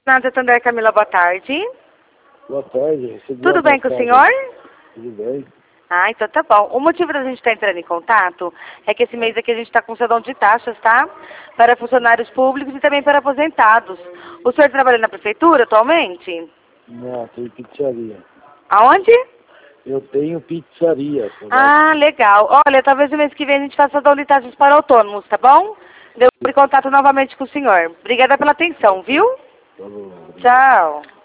Nada, Santander, Camila, boa tarde. Boa tarde. Tudo bem com o senhor? Tudo bem. Ah, então tá bom. O motivo da gente estar entrando em contato é que esse mês aqui a gente está com cedão de taxas, tá? Para funcionários públicos e também para aposentados. O senhor trabalha na prefeitura atualmente? Não, tenho pizzaria. Aonde? Eu tenho pizzaria. Ah, legal. Olha, talvez no mês que vem a gente faça cedão de taxas para autônomos, tá bom? Eu vou em contato novamente com o senhor. Obrigada pela atenção, viu? Tá bom. Tchau.